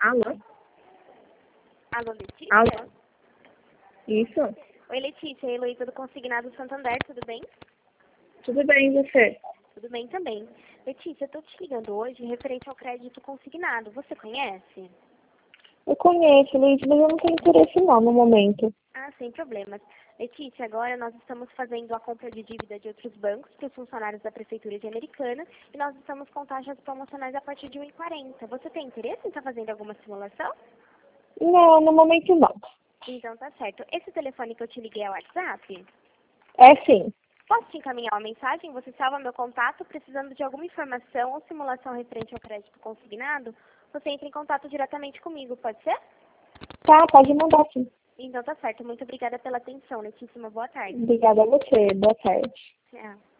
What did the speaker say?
Alô? Alô, Letícia? Alô? Isso? Oi, Letícia, é a Heloísa do Consignado Santander, tudo bem? Tudo bem, e você? Tudo bem também. Letícia, eu tô te ligando hoje referente ao crédito consignado. Você conhece? Eu conheço, Luiz, mas eu não tenho interesse não no momento. Ah, sem problemas. Letícia, agora nós estamos fazendo a compra de dívida de outros bancos para os funcionários da Prefeitura de Americana e nós estamos com taxas promocionais a partir de 1,40. Você tem interesse em estar fazendo alguma simulação? Não, no momento não. Então tá certo. Esse telefone que eu te liguei é o WhatsApp? É sim. Posso te encaminhar uma mensagem? Você salva meu contato, precisando de alguma informação ou simulação referente ao crédito consignado? Você entra em contato diretamente comigo, pode ser? Tá, pode mandar sim. Então tá certo. Muito obrigada pela atenção, Letícia. Uma boa tarde. Obrigada a você. Boa tarde. Tchau.